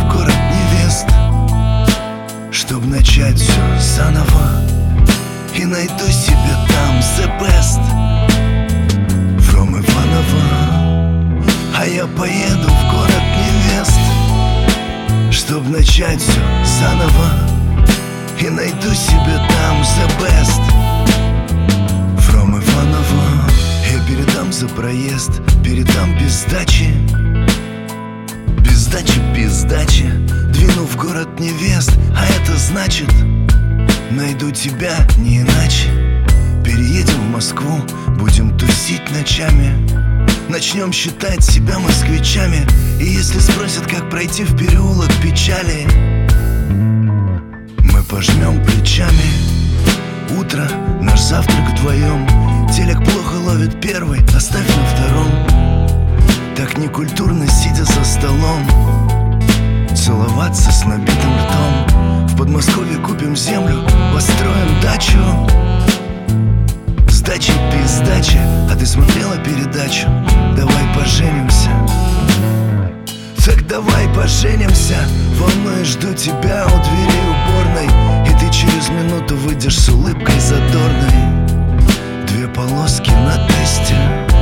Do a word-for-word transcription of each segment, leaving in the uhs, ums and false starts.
в город невест, чтоб начать все заново, и найду себе там the best from Иваново. А я поеду в город невест, чтоб начать все заново, и найду себе там the best from Иваново. Я передам за проезд, передам без сдачи, без сдачи, без сдачи. Двину в город невест, а это значит найду тебя не иначе. Переедем в Москву, будем тусить ночами, начнем считать себя москвичами. И если спросят, как пройти в переулок печали, мы пожмем плечами. Утро, наш завтрак вдвоем, телек плохо ловит первый, оставь на втором. Так некультурно, сидя за столом, целоваться с набитым ртом. В Подмосковье купим землю, построим дачу, сдачи без сдачи. А ты смотрела передачу «Давай поженимся»? Так давай поженимся. Волнуюсь, жду тебя у двери уборной, и ты через минуту выйдешь с улыбкой задорной. Две полоски на тесте,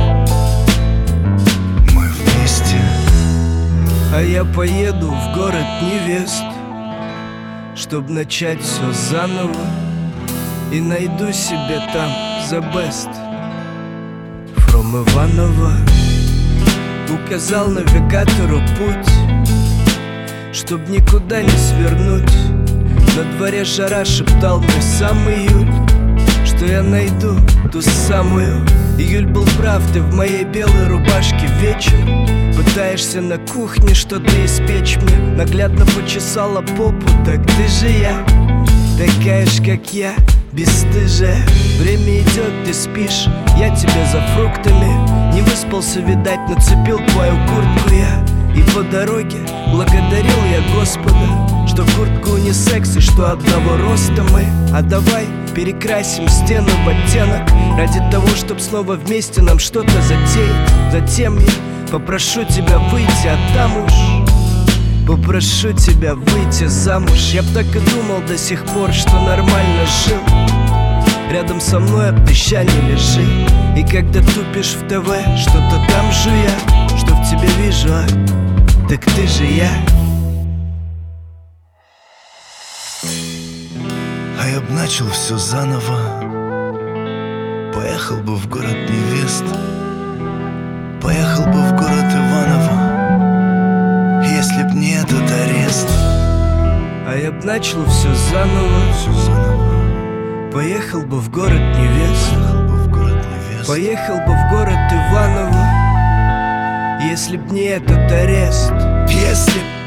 мы вместе. А я поеду в город невест, чтоб начать все заново, и найду себе там the best from Иваново. Указал навигатору путь, чтоб никуда не свернуть. На дворе жара, шептал мне сам июль, что я найду ту самую. Июль был прав, ты в моей белой рубашке вечер, пытаешься на кухне что-то испечь мне. Наглядно почесала попу, так ты же я, такая ж как я, бесстыжая. Время идет, ты спишь, я тебе за фруктами. Не выспался, видать, нацепил твою куртку я. И по дороге благодарил я Господа, что куртка унисекс и что одного роста мы. А давай перекрасим стену в оттенок, ради того, чтоб снова вместе нам что-то затеять. Затем я попрошу тебя выйти, а там уж попрошу тебя выйти замуж. Я б так и думал до сих пор, что нормально жил. Рядом со мной обещание лежи. И когда тупишь в ТВ, что-то там жуя, что в тебе вижу, а так ты же я. А я б начал все заново, поехал бы в город невест, поехал бы в город Иваново, если б не этот арест. А я б начал все заново, все заново. Поехал бы в город невест, Поехал бы в город невест, поехал бы в город Иваново, если б не этот арест. если б